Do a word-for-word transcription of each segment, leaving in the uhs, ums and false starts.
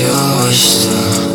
se eu gosto,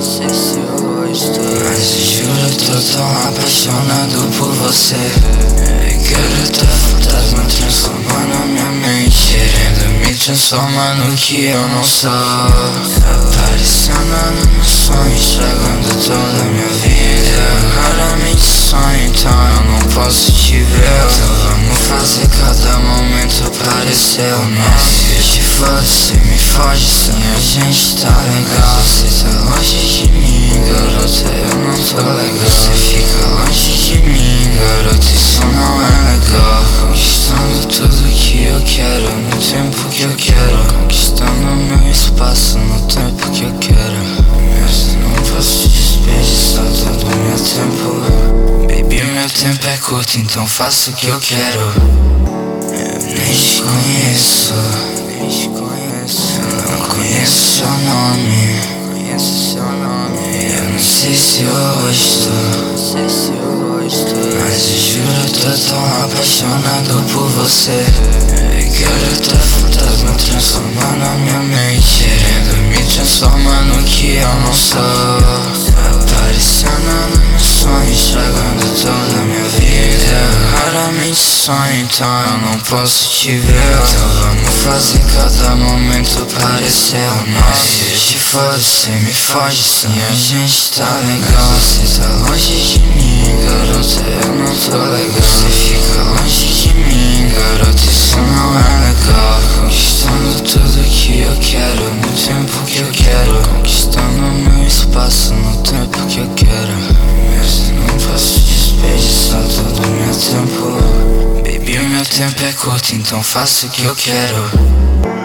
mas eu juro eu tô tão apaixonado por você. Eu quero teu fantasma transformando minha mente, querendo me transformar no que eu não sou, aparecendo no meu sonho, estragando toda a minha vida. Eu raramente sonho, então eu não posso te ver. Então vamos fazer cada momento parecer o nosso. Se te for, você me foge, sim, a gente tá legal. Você tá longe de mim, garota, eu não tô legal. Você fica longe de mim, garota, isso não é legal. Conquistando tudo que eu quero, no tempo que eu quero, conquistando meu espaço no tempo que eu quero. Mas não posso desperdiçar todo o meu tempo. Baby, meu tempo é curto, então faço o que eu quero. Eu nem te conheço, nem te conheço. Eu não conheço seu nome, conheço seu nome. Eu não sei se eu gosto, não sei se eu gosto, mas eu juro eu tô tão apaixonado por você. Eu quero teu fantasma transformando a minha mente, querendo me transformar no que eu não sou, aparecendo no meu sonho, estragando toda a minha vida. Eu raramente sonho, então eu não posso te ver. Então vamos fazer cada momento parecer o nosso. Se eu te foda, você me foge, sim, a gente tá legal. Você tá longe de mim, garota, eu não tô legal. Você fica longe de mim, garota, isso não é legal. Conquistando tudo que eu quero, no tempo que eu quero, conquistando meu espaço no tempo que eu quero. Mas não posso desperdiçar todo o meu tempo. Baby, o meu tempo é curto, então faço o que eu quero.